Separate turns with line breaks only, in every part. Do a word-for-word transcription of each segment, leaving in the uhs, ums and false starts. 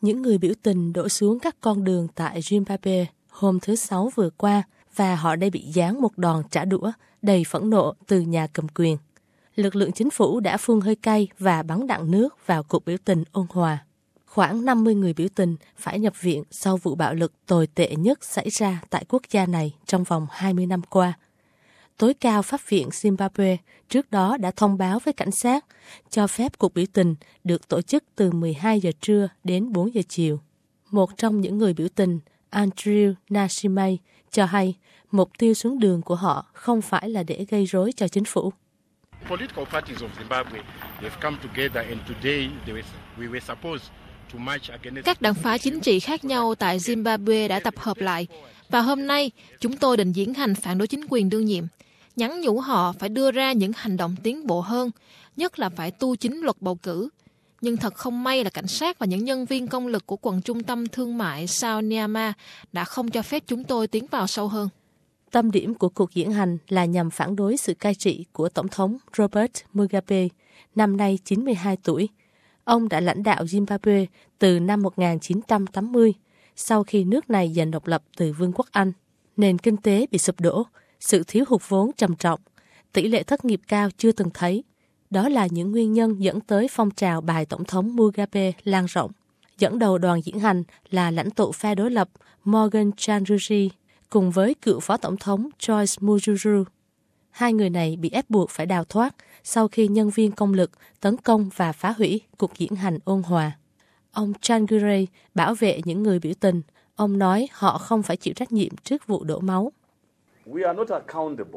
Những người biểu tình đổ xuống các con đường tại Zimbabwe hôm thứ Sáu vừa qua và họ đã bị giáng một đòn trả đũa đầy phẫn nộ từ nhà cầm quyền. Lực lượng chính phủ đã phun hơi cay và bắn đạn nước vào cuộc biểu tình ôn hòa. Khoảng năm mươi người biểu tình phải nhập viện sau vụ bạo lực tồi tệ nhất xảy ra tại quốc gia này trong vòng hai mươi năm qua. Tối cao pháp viện Zimbabwe trước đó đã thông báo với cảnh sát cho phép cuộc biểu tình được tổ chức từ mười hai giờ trưa đến bốn giờ chiều. Một trong những người biểu tình, Andrew Nashimay, cho hay mục tiêu xuống đường của họ không phải là để gây rối cho chính phủ.
Political parties of Zimbabwe have come together and today they were, we were supposed to march against.
Các đảng phái chính trị khác nhau tại Zimbabwe đã tập hợp lại và hôm nay chúng tôi định diễn hành phản đối chính quyền đương nhiệm, nhắn nhủ họ phải đưa ra những hành động tiến bộ hơn, nhất là phải tu chính luật bầu cử. Nhưng thật không may là cảnh sát và những nhân viên công lực của quận trung tâm thương mại Sao Niama đã không cho phép chúng tôi tiến vào sâu hơn.
Tâm điểm của cuộc diễn hành là nhằm phản đối sự cai trị của Tổng thống Robert Mugabe, năm nay chín mươi hai tuổi. Ông đã lãnh đạo Zimbabwe từ năm một nghìn chín trăm tám mươi, sau khi nước này giành độc lập từ Vương quốc Anh. Nền kinh tế bị sụp đổ, sự thiếu hụt vốn trầm trọng, tỷ lệ thất nghiệp cao chưa từng thấy. Đó là những nguyên nhân dẫn tới phong trào bài Tổng thống Mugabe lan rộng. Dẫn đầu đoàn diễn hành là lãnh tụ phe đối lập Morgan Tsvangirai, cùng với cựu phó tổng thống Joyce Mujuru. Hai người này bị ép buộc phải đào thoát sau khi nhân viên công lực tấn công và phá hủy cuộc diễn hành ôn hòa. Ông Tsvangirai bảo vệ những người biểu tình. Ông nói họ không phải chịu trách nhiệm trước vụ đổ máu.
We are not accountable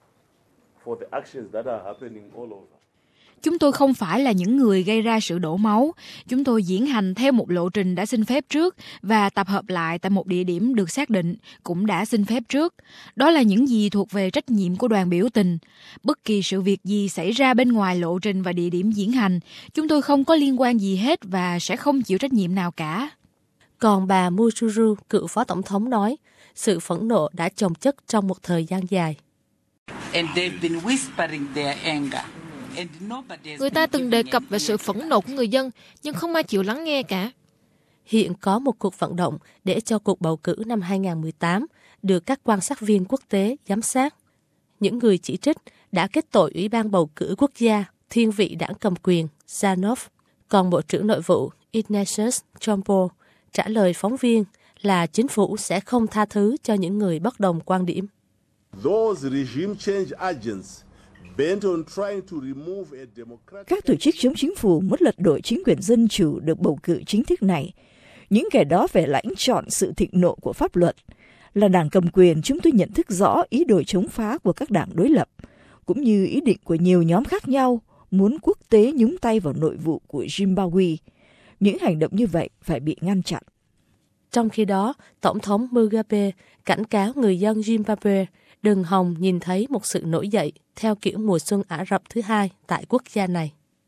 for the actions that are happening all over.
Chúng tôi không phải là những người gây ra sự đổ máu. Chúng tôi diễn hành theo một lộ trình đã xin phép trước và tập hợp lại tại một địa điểm được xác định cũng đã xin phép trước. Đó là những gì thuộc về trách nhiệm của đoàn biểu tình. Bất kỳ sự việc gì xảy ra bên ngoài lộ trình và địa điểm diễn hành, chúng tôi không có liên quan gì hết và sẽ không chịu trách nhiệm nào cả.
Còn bà Mujuru, cựu phó tổng thống nói, sự phẫn nộ đã chồng chất trong một thời gian dài.
And they've been whispering their anger.
Người ta từng đề cập về sự phẫn nộ của người dân, nhưng không ai chịu lắng nghe cả.
Hiện có một cuộc vận động để cho cuộc bầu cử năm hai không một tám được các quan sát viên quốc tế giám sát. Những người chỉ trích đã kết tội Ủy ban bầu cử quốc gia thiên vị đảng cầm quyền ZANU. Còn Bộ trưởng Nội vụ Ignatius Chombo trả lời phóng viên là chính phủ sẽ không tha thứ cho những người bất đồng quan điểm.
Those regime change agents
Các tổ chức chống chính phủ muốn lật đổ chính quyền dân chủ được bầu cử chính thức này. Những kẻ đó phải lãnh trọn sự thịnh nộ của pháp luật. Là đảng cầm quyền, chúng tôi nhận thức rõ ý đồ chống phá của các đảng đối lập, cũng như ý định của nhiều nhóm khác nhau muốn quốc tế nhúng tay vào nội vụ của Zimbabwe. Những hành động như vậy phải bị ngăn chặn.
Trong khi đó, Tổng thống Mugabe cảnh cáo người dân Zimbabwe đừng hòng nhìn thấy một sự nổi dậy theo kiểu mùa xuân Ả Rập thứ hai tại quốc gia này.